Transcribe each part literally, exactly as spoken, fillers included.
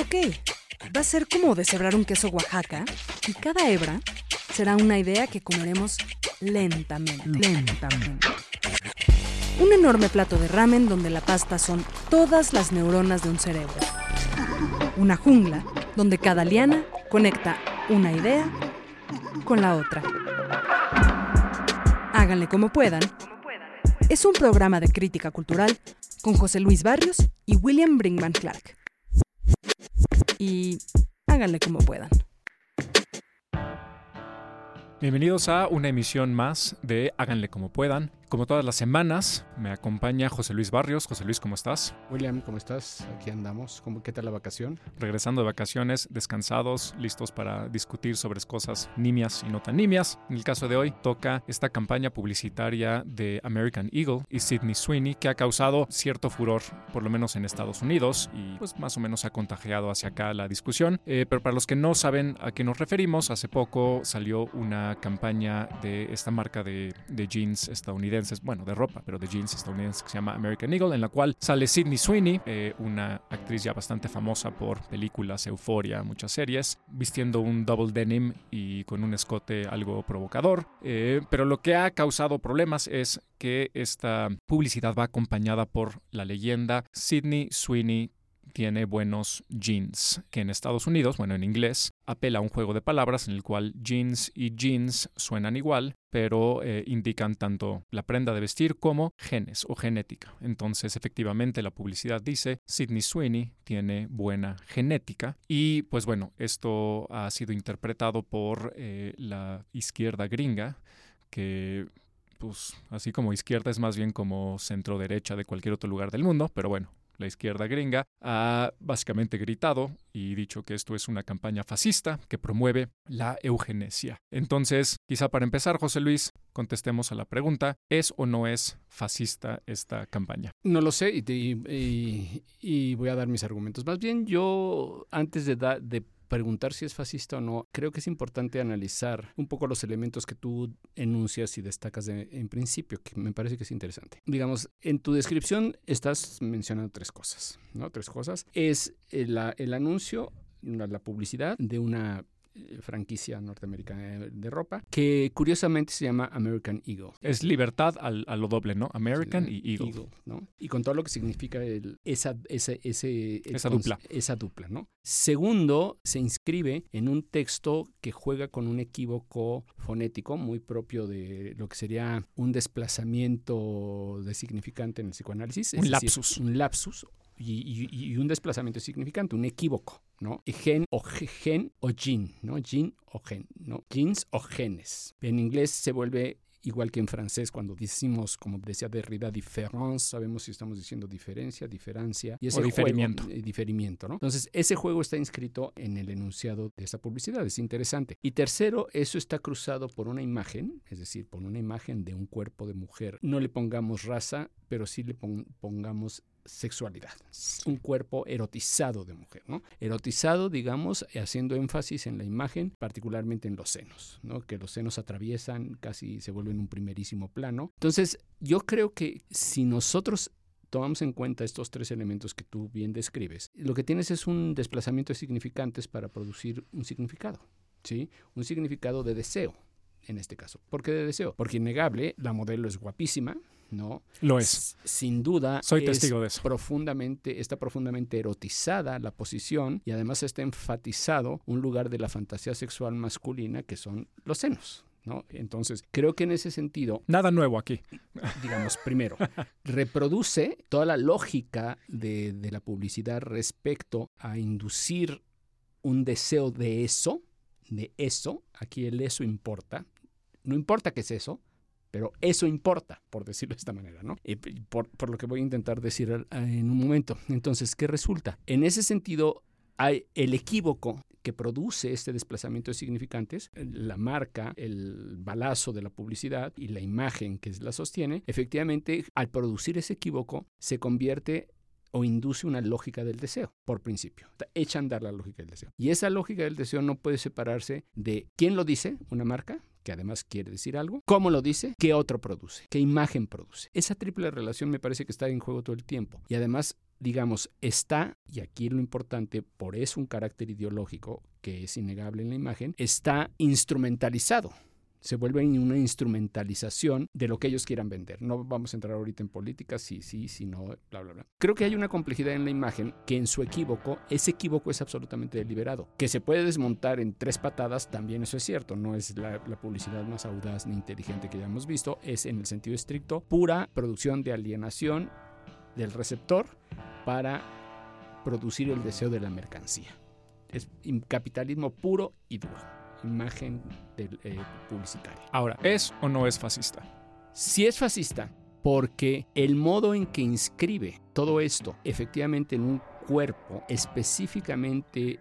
Ok, va a ser como deshebrar un queso Oaxaca y cada hebra será una idea que comeremos lentamente. Lentamente. Un enorme plato de ramen donde la pasta son todas las neuronas de un cerebro. Una jungla donde cada liana conecta una idea con la otra. Háganle como puedan. Es un programa de crítica cultural con José Luis Barrios y William Brinkman Clark. Y háganle como puedan. Bienvenidos a una emisión más de Háganle como puedan. Como todas las semanas, me acompaña José Luis Barrios. José Luis, ¿cómo estás? William, ¿cómo estás? Aquí andamos. ¿Cómo, qué tal la vacación? Regresando de vacaciones, descansados, listos para discutir sobre cosas nimias y no tan nimias. En el caso de hoy, toca esta campaña publicitaria de American Eagle y Sydney Sweeney, que ha causado cierto furor, por lo menos en Estados Unidos, y pues más o menos ha contagiado hacia acá la discusión. Eh, pero para los que no saben a qué nos referimos, hace poco salió una campaña de esta marca de, de jeans estadounidense, bueno, de ropa, pero de jeans estadounidenses, que se llama American Eagle, en la cual sale Sydney Sweeney, eh, una actriz ya bastante famosa por películas, Euphoria, muchas series, vistiendo un double denim y con un escote algo provocador. Eh, pero lo que ha causado problemas es que esta publicidad va acompañada por la leyenda Sydney Sweeney tiene buenos jeans, que en Estados Unidos, bueno, en inglés, apela a un juego de palabras en el cual jeans y jeans suenan igual, pero eh, indican tanto la prenda de vestir como genes o genética. Entonces, efectivamente, la publicidad dice Sydney Sweeney tiene buena genética y, pues bueno, esto ha sido interpretado por eh, la izquierda gringa, que pues así como izquierda es más bien como centro derecha de cualquier otro lugar del mundo, pero bueno, la izquierda gringa ha básicamente gritado y dicho que esto es una campaña fascista que promueve la eugenesia. Entonces, quizá para empezar, José Luis, contestemos a la pregunta, ¿es o no es fascista esta campaña? No lo sé y, y, y, y voy a dar mis argumentos. Más bien, yo antes de, da, de preguntar si es fascista o no, creo que es importante analizar un poco los elementos que tú enuncias y destacas de, en principio, que me parece que es interesante. Digamos, en tu descripción estás mencionando tres cosas, ¿no? Tres cosas. Es el, el anuncio, la, la publicidad de una franquicia norteamericana de ropa, que curiosamente se llama American Eagle. Es libertad al, a lo doble, ¿no? American sí, y Eagle. Eagle, ¿no? Y con todo lo que significa el, esa, ese, ese, esa el, dupla. Esa dupla, ¿no? Segundo, se inscribe en un texto que juega con un equívoco fonético muy propio de lo que sería un desplazamiento de significante en el psicoanálisis. Un es lapsus. Decir, un lapsus. Y, y, y un desplazamiento significante, un equívoco, ¿no? Gen o gen o gene, ¿no? Gene o gen, ¿no? Genes o genes. En inglés se vuelve igual que en francés cuando decimos, como decía Derrida, différence, sabemos si estamos diciendo diferencia, diferencia. Y ese o diferimiento. Juego, eh, diferimiento, ¿no? Entonces, ese juego está inscrito en el enunciado de esa publicidad, es interesante. Y tercero, eso está cruzado por una imagen, es decir, por una imagen de un cuerpo de mujer. No le pongamos raza, pero sí le pon- pongamos sexualidad, un cuerpo erotizado de mujer, ¿no? Erotizado, digamos, haciendo énfasis en la imagen, particularmente en los senos, ¿no? Que los senos atraviesan, casi se vuelven un primerísimo plano. Entonces, yo creo que si nosotros tomamos en cuenta estos tres elementos que tú bien describes, lo que tienes es un desplazamiento de significantes para producir un significado, ¿sí? Un significado de deseo, en este caso. ¿Por qué de deseo? Porque innegable, la modelo es guapísima, ¿no? Lo es. Sin duda. Soy es testigo de eso. Profundamente, está profundamente erotizada la posición y además está enfatizado un lugar de la fantasía sexual masculina que son los senos, ¿no? Entonces, creo que en ese sentido... Nada nuevo aquí. Digamos, primero, reproduce toda la lógica de, de la publicidad respecto a inducir un deseo de eso, de eso, aquí el eso importa, no importa qué es eso, pero eso importa, por decirlo de esta manera, ¿no? Y por, por lo que voy a intentar decir en un momento. Entonces, ¿qué resulta? En ese sentido, hay el equívoco que produce este desplazamiento de significantes, la marca, el balazo de la publicidad y la imagen que la sostiene, efectivamente, al producir ese equívoco, se convierte o induce una lógica del deseo, por principio. Echa a andar la lógica del deseo. Y esa lógica del deseo no puede separarse de quién lo dice, una marca, que además quiere decir algo, cómo lo dice, qué otro produce, qué imagen produce. Esa triple relación me parece que está en juego todo el tiempo. Y además digamos, está, y aquí lo importante, por eso un carácter ideológico que es innegable en la imagen, está instrumentalizado. Se vuelve una instrumentalización de lo que ellos quieran vender. No vamos a entrar ahorita en política, sí, sí, sí, no, bla, bla, bla. Creo que hay una complejidad en la imagen que en su equívoco, ese equívoco es absolutamente deliberado. Que se puede desmontar en tres patadas, también eso es cierto. No es la, la publicidad más audaz ni inteligente que hayamos visto. Es, en el sentido estricto, pura producción de alienación del receptor para producir el deseo de la mercancía. Es capitalismo puro y duro. Imagen del, eh, publicitaria. Ahora, ¿es o no es fascista? Sí es fascista, porque el modo en que inscribe todo esto efectivamente en un cuerpo específicamente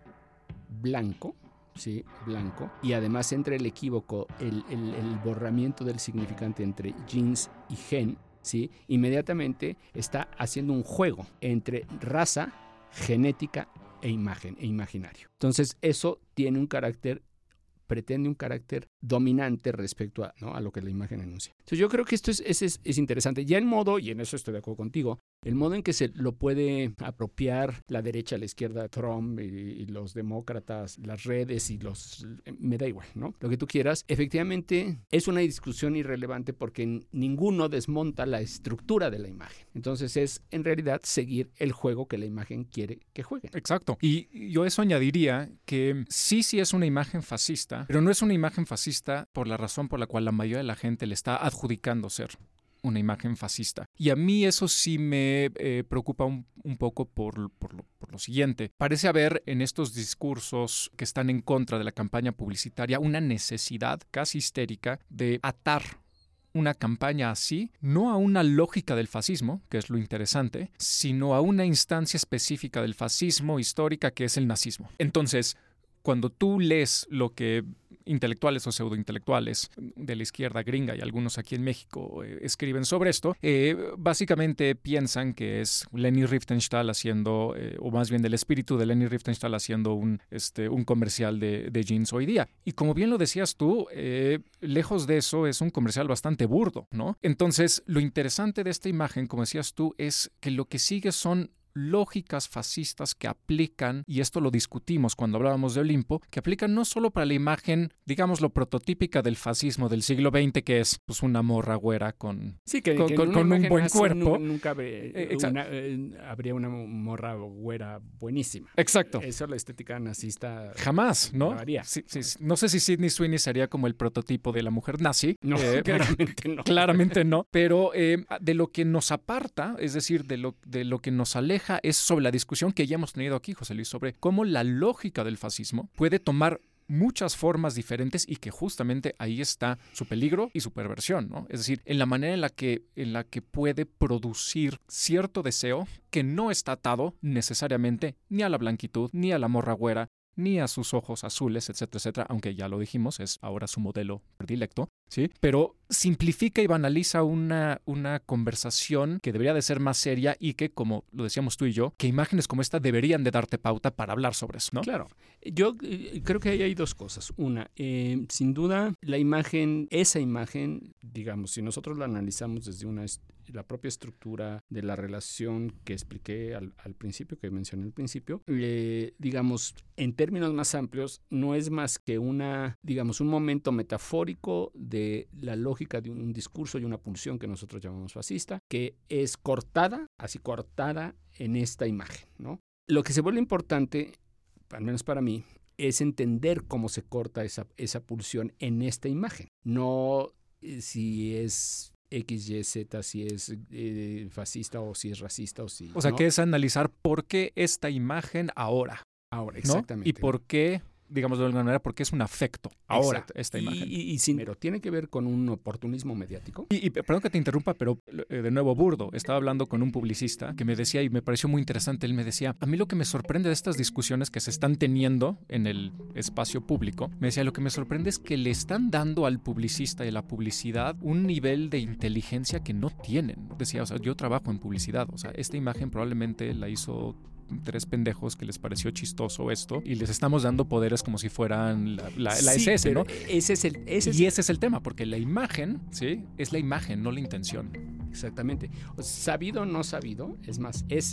blanco, sí, blanco, y además entre el equívoco, el, el, el borramiento del significante entre jeans y gen, sí, inmediatamente está haciendo un juego entre raza, genética e imagen, e imaginario. Entonces, eso tiene un carácter pretende un carácter dominante respecto a, ¿no? a lo que la imagen enuncia. Entonces yo creo que esto es, es, es, es interesante. Ya el modo, y en eso estoy de acuerdo contigo, el modo en que se lo puede apropiar la derecha, la izquierda, Trump y, y los demócratas, las redes y los... me da igual, ¿no? Lo que tú quieras. Efectivamente es una discusión irrelevante porque ninguno desmonta la estructura de la imagen. Entonces es en realidad seguir el juego que la imagen quiere que jueguen. Exacto. Y yo eso añadiría que sí, sí es una imagen fascista, pero no es una imagen fascista por la razón por la cual la mayoría de la gente le está adjudicando ser una imagen fascista. Y a mí eso sí me eh, preocupa un, un poco por, por, lo, por lo siguiente. Parece haber en estos discursos que están en contra de la campaña publicitaria una necesidad casi histérica de atar una campaña así, no a una lógica del fascismo, que es lo interesante, sino a una instancia específica del fascismo histórica que es el nazismo. Entonces, cuando tú lees lo que intelectuales o pseudointelectuales de la izquierda gringa y algunos aquí en México eh, escriben sobre esto, eh, básicamente piensan que es Leni Riefenstahl haciendo, eh, o más bien del espíritu de Leni Riefenstahl haciendo un, este, un comercial de, de jeans hoy día. Y como bien lo decías tú, eh, lejos de eso es un comercial bastante burdo, ¿no? Entonces, lo interesante de esta imagen, como decías tú, es que lo que sigue son lógicas fascistas que aplican, y esto lo discutimos cuando hablábamos de Olimpo, que aplican no solo para la imagen, digamos, lo prototípica del fascismo del siglo veinte, que es pues una morra güera con, sí, que, con, que con, con un buen cuerpo. Nunca habría, eh, una, eh, habría una morra güera buenísima. Exacto. Eso la estética nazista jamás, ¿no? No haría. Sí, sí, no sé si Sydney Sweeney sería como el prototipo de la mujer nazi. No, eh, claramente no. Claramente no. Pero eh, de lo que nos aparta, es decir, de lo, de lo que nos aleja, es sobre la discusión que ya hemos tenido aquí, José Luis, sobre cómo la lógica del fascismo puede tomar muchas formas diferentes y que justamente ahí está su peligro y su perversión, ¿no? Es decir, en la manera en la que, en la que puede producir cierto deseo que no está atado necesariamente ni a la blanquitud, ni a la morra güera, ni a sus ojos azules, etcétera, etcétera, aunque ya lo dijimos, es ahora su modelo predilecto, ¿sí? Pero simplifica y banaliza una, una conversación que debería de ser más seria y que, como lo decíamos tú y yo, que imágenes como esta deberían de darte pauta para hablar sobre eso, ¿no? Claro. Yo eh, creo que ahí hay dos cosas. Una, eh, sin duda, la imagen, esa imagen, digamos, si nosotros la analizamos desde una la propia estructura de la relación que expliqué al, al principio, que mencioné al principio, eh, digamos, en términos más amplios, no es más que una, digamos, un momento metafórico de la lógica de un, un discurso y una pulsión que nosotros llamamos fascista, que es cortada, así cortada en esta imagen, ¿no? Lo que se vuelve importante, al menos para mí, es entender cómo se corta esa, esa pulsión en esta imagen, no eh, si es X, Y, Z, si es eh, fascista o si es racista o si... O sea, ¿no? que es analizar por qué esta imagen ahora. Ahora, ¿no? exactamente. Y por qué, digamos de alguna manera, por qué es un afecto ahora. Exacto. Esta y, imagen. Y, y sin, pero tiene que ver con un oportunismo mediático. Y, y perdón que te interrumpa, pero eh, de nuevo burdo. Estaba hablando con un publicista que me decía, y me pareció muy interesante, él me decía, a mí lo que me sorprende de estas discusiones que se están teniendo en el espacio público, me decía, lo que me sorprende es que le están dando al publicista y a la publicidad un nivel de inteligencia que no tienen. Decía, o sea, yo trabajo en publicidad, o sea, esta imagen probablemente la hizo tres pendejos que les pareció chistoso esto y les estamos dando poderes como si fueran la, la, la sí, S S, ¿no? Ese es el, ese es y ese es el tema, porque la imagen, ¿sí? Es la imagen, no la intención. Exactamente. Sabido o no sabido, es más, es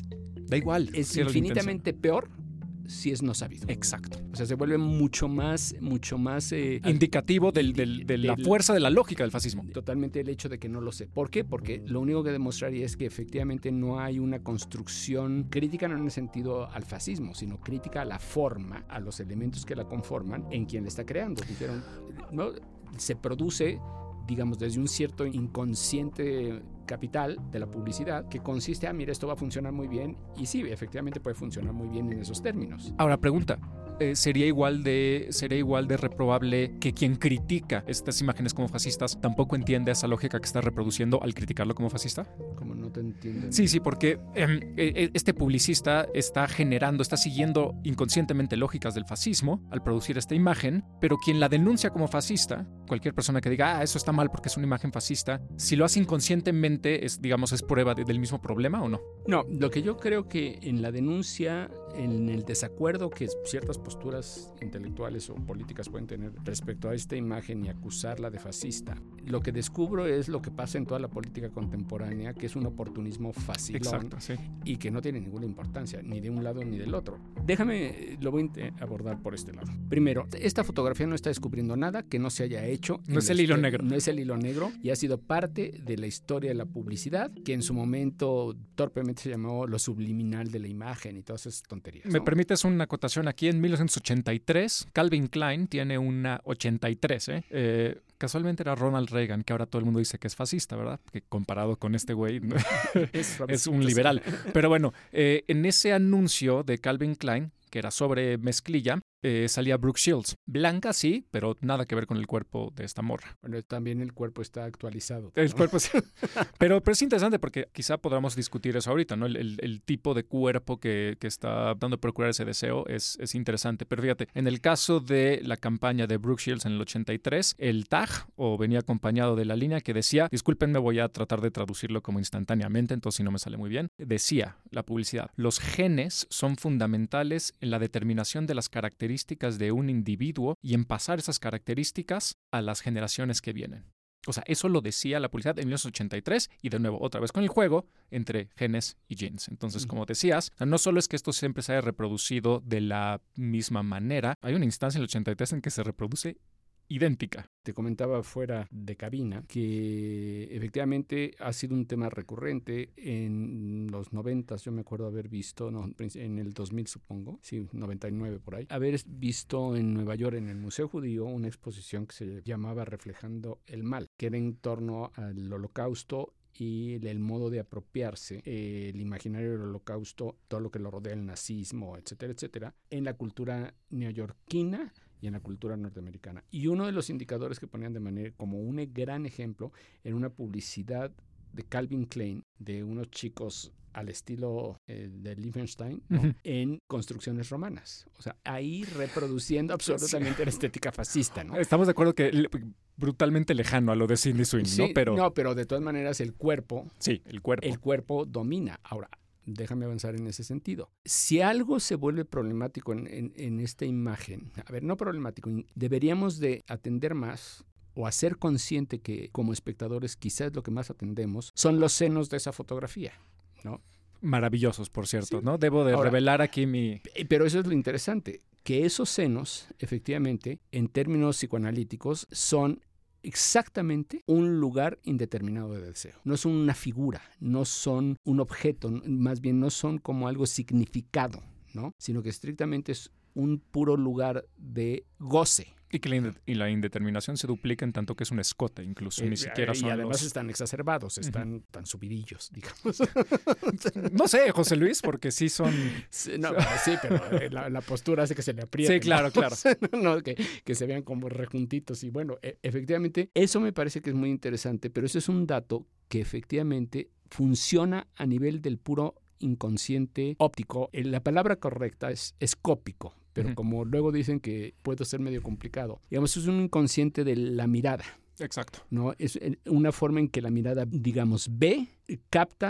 Da igual. Es si era la infinitamente peor si es no sabido. Exacto. O sea, se vuelve mucho más, mucho más... Eh, indicativo del, del, de la del, fuerza de la lógica del fascismo. Totalmente el hecho de que no lo sé. ¿Por qué? Porque lo único que demostraría es que efectivamente no hay una construcción crítica, no en el sentido al fascismo, sino crítica a la forma, a los elementos que la conforman, en quien la está creando. Dijeron, ¿no? Se produce, digamos, desde un cierto inconsciente capital de la publicidad que consiste, ah, mira, esto va a funcionar muy bien, y sí, efectivamente puede funcionar muy bien en esos términos. Ahora, pregunta, eh, ¿sería igual de sería igual de reprobable que quien critica estas imágenes como fascistas tampoco entiende esa lógica que está reproduciendo al criticarlo como fascista? Como no te entienden. Sí, sí, porque eh, eh, este publicista está generando, está siguiendo inconscientemente lógicas del fascismo al producir esta imagen, pero quien la denuncia como fascista, cualquier persona que diga, ah, eso está mal porque es una imagen fascista, si lo hace inconscientemente, es, digamos, es prueba de, del mismo problema, ¿o no? No, lo que yo creo que en la denuncia, en el desacuerdo que ciertas posturas intelectuales o políticas pueden tener respecto a esta imagen y acusarla de fascista, lo que descubro es lo que pasa en toda la política contemporánea, que es un oportunismo facilón. Exacto, sí. Y que no tiene ninguna importancia, ni de un lado ni del otro. Déjame, lo voy a abordar por este lado. Primero, esta fotografía no está descubriendo nada que no se haya hecho. No es el hilo negro. No es el hilo negro y ha sido parte de la historia de la publicidad, que en su momento torpemente se llamó lo subliminal de la imagen y todas esas tonterías, ¿no? ¿Me permites una acotación aquí? En mil novecientos ochenta y tres, Calvin Klein tiene una ochenta y tres, ¿eh? eh Casualmente era Ronald Reagan, que ahora todo el mundo dice que es fascista, ¿verdad? Que comparado con este güey es, es un liberal. Pero bueno, eh, en ese anuncio de Calvin Klein, que era sobre mezclilla, eh, salía Brooke Shields. Blanca, sí, pero nada que ver con el cuerpo de esta morra. Bueno, también el cuerpo está actualizado, ¿no? El cuerpo sí. pero, pero es interesante porque quizá podamos discutir eso ahorita, ¿no? El, el, el tipo de cuerpo que, que está dando a procurar ese deseo es, es interesante. Pero fíjate, en el caso de la campaña de Brooke Shields en el ochenta y tres, el tag, o venía acompañado de la línea que decía, discúlpenme, voy a tratar de traducirlo como instantáneamente, entonces si no me sale muy bien, decía la publicidad, los genes son fundamentales en la determinación de las características de un individuo y en pasar esas características a las generaciones que vienen. O sea, eso lo decía la publicidad en mil novecientos ochenta y tres y de nuevo otra vez con el juego entre genes y genes. Entonces, como decías, no solo es que esto siempre se haya reproducido de la misma manera, hay una instancia en el ochenta y tres en que se reproduce idéntica. Te comentaba fuera de cabina que efectivamente ha sido un tema recurrente en los noventas. Yo me acuerdo haber visto, no, en el dos mil supongo, sí, noventa y nueve por ahí, haber visto en Nueva York, en el Museo Judío, una exposición que se llamaba Reflejando el Mal, que era en torno al Holocausto y el modo de apropiarse eh, el imaginario del Holocausto, todo lo que lo rodea, el nazismo, etcétera, etcétera, en la cultura neoyorquina y en la cultura norteamericana. Y uno de los indicadores que ponían de manera como un gran ejemplo era una publicidad de Calvin Klein de unos chicos al estilo eh, de Liechtenstein, ¿no? Uh-huh. En construcciones romanas. O sea, ahí reproduciendo absolutamente sí. La estética fascista, ¿no? Estamos de acuerdo que brutalmente lejano a lo de Sydney Sweeney, sí, ¿no? Pero... no, pero de todas maneras el cuerpo... Sí, el cuerpo. El cuerpo domina. Ahora, déjame avanzar en ese sentido. Si algo se vuelve problemático en, en, en esta imagen, a ver, no problemático, deberíamos de atender más o hacer consciente que como espectadores quizás lo que más atendemos son los senos de esa fotografía, ¿no? Maravillosos, por cierto, sí. ¿No? Debo de Ahora, revelar aquí mi... Pero eso es lo interesante, que esos senos, efectivamente, en términos psicoanalíticos, son exactamente un lugar indeterminado de deseo. No es una figura, no son un objeto, más bien no son como algo significado, ¿no? Sino que estrictamente es un puro lugar de goce. Y que la, ind- y la indeterminación se duplica en tanto que es un escote, incluso, eh, ni siquiera son Y además los... están exacerbados, están uh-huh. tan subidillos, digamos. No sé, José Luis, porque sí son... Sí, no, sí, pero la, la postura hace que se le apriete. Sí, claro, ¿no? Claro. No, que, que se vean como rejuntitos. Y bueno, e- efectivamente, eso me parece que es muy interesante, pero ese es un dato que efectivamente funciona a nivel del puro inconsciente óptico. La palabra correcta es escópico. Pero uh-huh. como luego dicen que puede ser medio complicado. Digamos, es un inconsciente de la mirada. Exacto. ¿No? Es una forma en que la mirada, digamos, ve, capta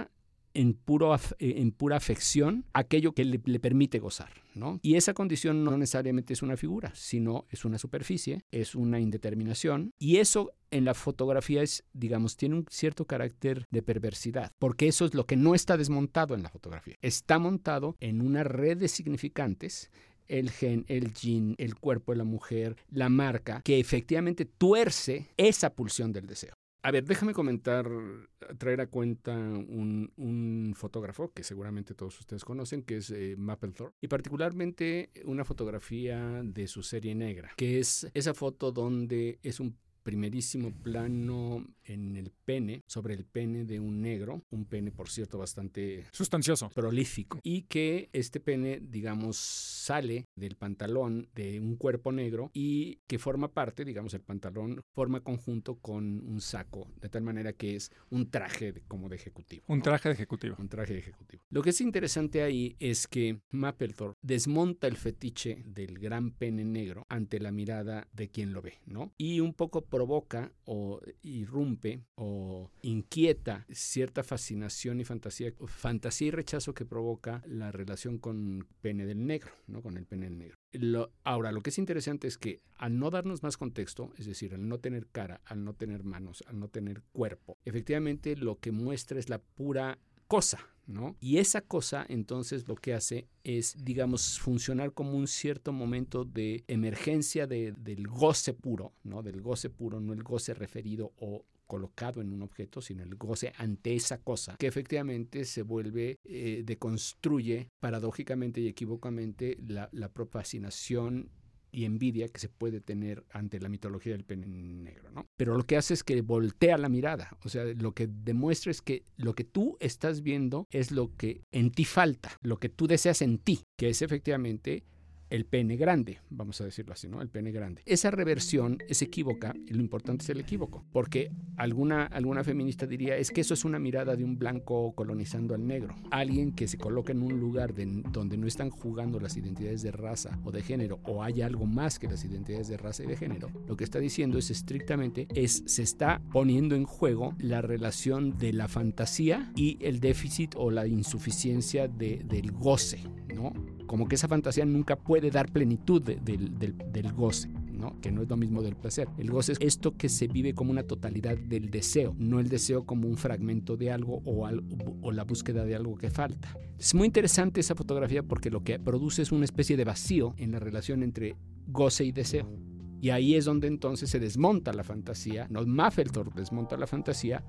en, puro, en pura afección aquello que le, le permite gozar, ¿no? Y esa condición no necesariamente es una figura, sino es una superficie, es una indeterminación, y eso en la fotografía es, digamos, tiene un cierto carácter de perversidad, porque eso es lo que no está desmontado en la fotografía. Está montado en una red de significantes, el gen, el yin, el cuerpo de la mujer, la marca, que efectivamente tuerce esa pulsión del deseo. A ver, déjame comentar, traer a cuenta un, un fotógrafo que seguramente todos ustedes conocen, que es eh, Mapplethorpe, y particularmente una fotografía de su serie negra, que es esa foto donde es un primerísimo plano en el pene, sobre el pene de un negro, un pene, por cierto, bastante sustancioso, prolífico, y que este pene, digamos, sale del pantalón de un cuerpo negro y que forma parte, digamos, el pantalón forma conjunto con un saco, de tal manera que es un traje de, como de ejecutivo. Un ¿no? traje de ejecutivo. Un traje de ejecutivo. Lo que es interesante ahí es que Mapplethorpe desmonta el fetiche del gran pene negro ante la mirada de quien lo ve, ¿no? Y un poco provoca o irrumpe o inquieta cierta fascinación y fantasía, fantasía y rechazo que provoca la relación con pene del negro, ¿no? Con el pene del negro. Lo, ahora, lo que es interesante es que al no darnos más contexto, es decir, al no tener cara, al no tener manos, al no tener cuerpo, efectivamente lo que muestra es la pura cosa, ¿no? Y esa cosa entonces lo que hace es, digamos, funcionar como un cierto momento de emergencia de, del goce puro, ¿no? Del goce puro, no el goce referido o colocado en un objeto, sino el goce ante esa cosa, que efectivamente se vuelve, eh, deconstruye paradójicamente y equívocamente la, la propia fascinación y envidia que se puede tener ante la mitología del pene negro, ¿no? Pero lo que hace es que voltea la mirada, o sea, lo que demuestra es que lo que tú estás viendo es lo que en ti falta, lo que tú deseas en ti, que es efectivamente el pene grande, vamos a decirlo así, ¿no? El pene grande. Esa reversión es equívoca y lo importante es el equívoco, porque alguna, alguna feminista diría, es que eso es una mirada de un blanco colonizando al negro. Alguien que se coloca en un lugar de, donde no están jugando las identidades de raza o de género, o hay algo más que las identidades de raza y de género, lo que está diciendo es estrictamente, es, se está poniendo en juego la relación de la fantasía y el déficit o la insuficiencia de, del goce, ¿no? Como que esa fantasía nunca puede dar plenitud de, de, de, del goce, ¿no? Que no es lo mismo del placer. El goce es esto que se vive como una totalidad del deseo, no el deseo como un fragmento de algo o, al, o la búsqueda de algo que falta. Es muy interesante esa fotografía porque lo que produce es una especie de vacío en la relación entre goce y deseo. Y ahí es donde entonces se desmonta la fantasía, no, Mapplethorpe desmonta la fantasía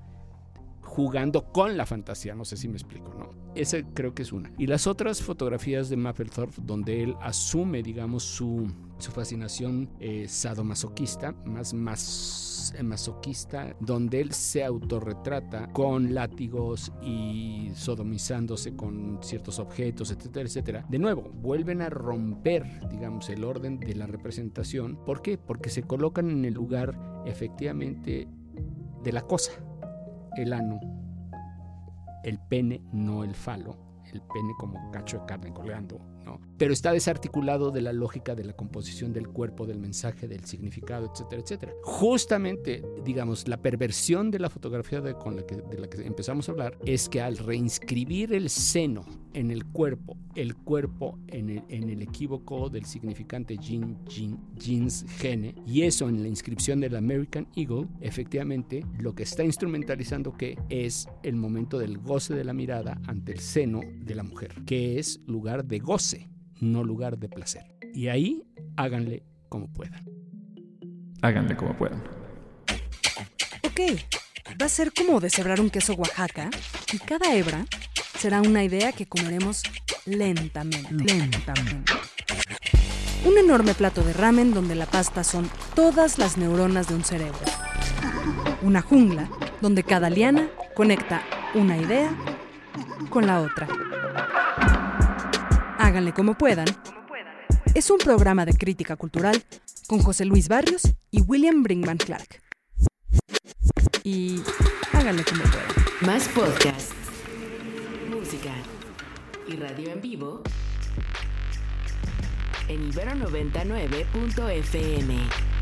jugando con la fantasía, no sé si me explico, ¿no? Esa creo que es una. Y las otras fotografías de Mapplethorpe, donde él asume, digamos, su, su fascinación eh, sadomasoquista, más, más eh, masoquista, donde él se autorretrata con látigos y sodomizándose con ciertos objetos, etcétera, etcétera. De nuevo, vuelven a romper, digamos, el orden de la representación. ¿Por qué? Porque se colocan en el lugar, efectivamente, de la cosa. El ano, el pene, no el falo, el pene como cacho de carne colgando, ¿no? Pero está desarticulado de la lógica de la composición del cuerpo, del mensaje, del significado, etcétera, etcétera. Justamente, digamos, la perversión de la fotografía de, con la que, de la que empezamos a hablar es que al reinscribir el seno en el cuerpo, el cuerpo en el, en el equívoco del significante yin, yin, jeans, gene, y eso en la inscripción del American Eagle, efectivamente, lo que está instrumentalizando que es el momento del goce de la mirada ante el seno de la mujer, que es lugar de goce, no lugar de placer. Y ahí háganle como puedan. Háganle como puedan. Ok, va a ser como deshebrar un queso Oaxaca y cada hebra será una idea que comeremos lentamente, lentamente. Un enorme plato de ramen donde la pasta son todas las neuronas de un cerebro. Una jungla donde cada liana conecta una idea con la otra. Háganle como puedan. Es un programa de crítica cultural con José Luis Barrios y William Brinkman Clark. Y háganle como puedan. Más podcasts, música y radio en vivo en Ibero noventa y nueve punto efe eme.